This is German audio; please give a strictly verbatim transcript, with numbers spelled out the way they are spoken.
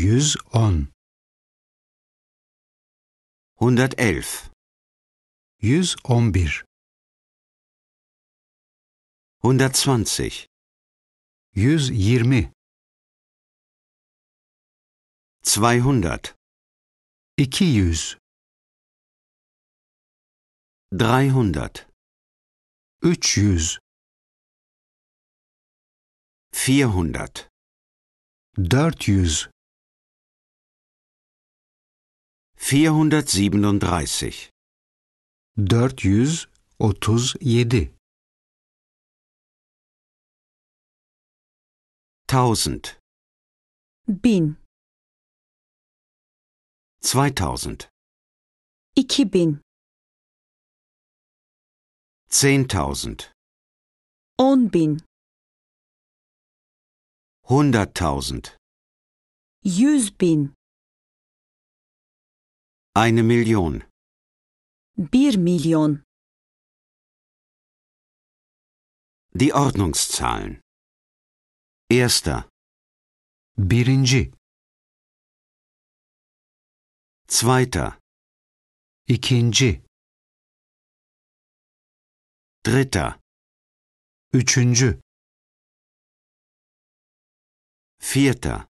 Yüz on. hundertelf, Yüz on bir. hundertzwanzig, Yüz yirmi. zweihundert, İki yüz. dreihundert, Üç yüz. vierhundert, Dört yüz. vierhundertsiebenunddreißig, Dört yüz otuz yedi. tausend, Bin, zweitausend, iki bin, zehntausend, on bin, hunderttausend, yüz bin, eine Million, bir milyon. die Ordnungszahlen. Erster, Birinci. zweiter, İkinci. dritter, Üçüncü. vierter,